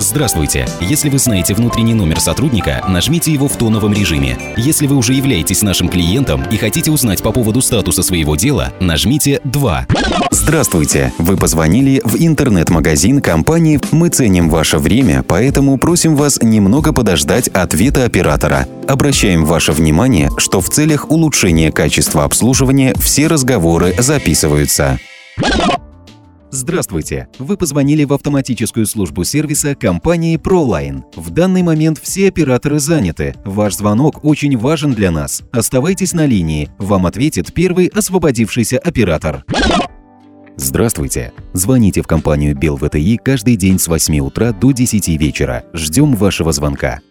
Здравствуйте. Если вы знаете внутренний номер сотрудника, нажмите его в тоновом режиме. Если вы уже являетесь нашим клиентом и хотите узнать по поводу статуса своего дела, нажмите 2. Здравствуйте. Вы позвонили в интернет-магазин компании «Мы ценим ваше время, поэтому просим вас немного подождать ответа оператора. Обращаем ваше внимание, что в целях улучшения качества обслуживания все разговоры записываются». Здравствуйте. Вы позвонили в автоматическую службу сервиса компании ProLine. В данный момент все операторы заняты. Ваш звонок очень важен для нас. Оставайтесь на линии. Вам ответит первый освободившийся оператор. Здравствуйте. Звоните в компанию БелВТИ каждый день с 8 утра до 10 вечера. Ждем вашего звонка.